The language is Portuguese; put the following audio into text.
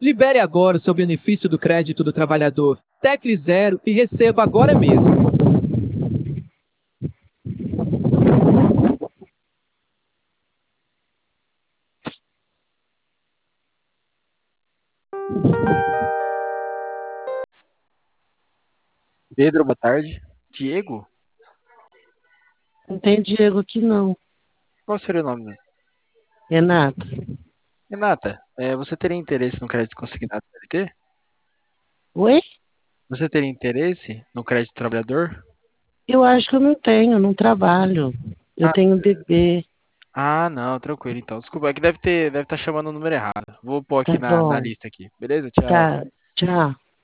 Libere agora o seu benefício do crédito do trabalhador. Tecle 0 e receba agora mesmo. Pedro, boa tarde. Diego? Não tem Diego aqui, não. Qual seria o nome mesmo? Renato. Renata, você teria interesse no crédito consignado CLT? Oi? Você teria interesse no crédito trabalhador? Eu acho que eu não tenho, não trabalho. Eu Ah, tenho bebê. não, tranquilo então. Desculpa, é que deve estar chamando o número errado. Vou pôr aqui Tá na bom. lista aqui. Beleza? Tchau. Tá. Tchau.